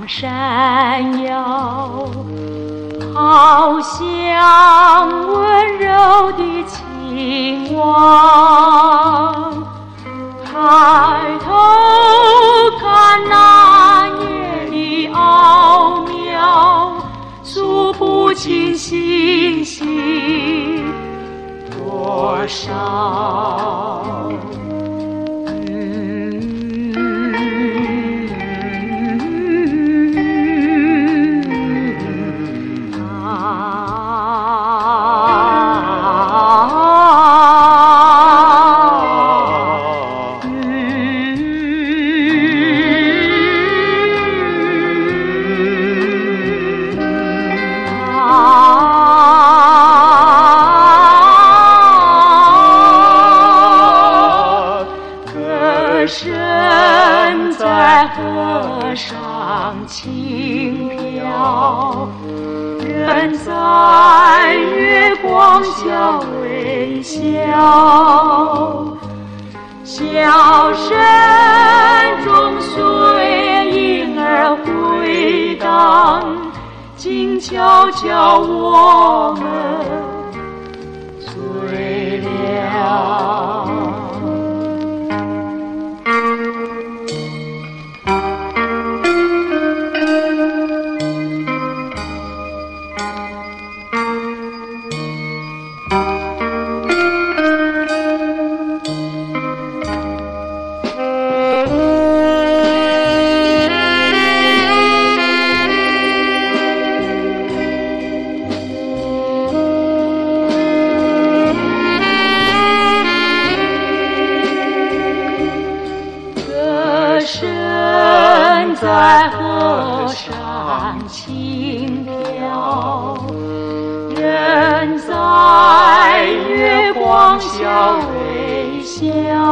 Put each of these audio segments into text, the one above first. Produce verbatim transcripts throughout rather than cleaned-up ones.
闪耀，好像温柔的青蛙。抬头看那夜的奥妙，数不清星星多少。身在河上轻飘，人在月光下微笑，笑声中随影儿回荡，静悄悄我们醉了。身在河上轻飘，人在月光下微笑，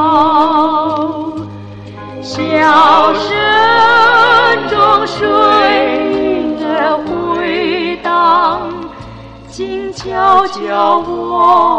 笑声中水影儿回荡，静悄悄我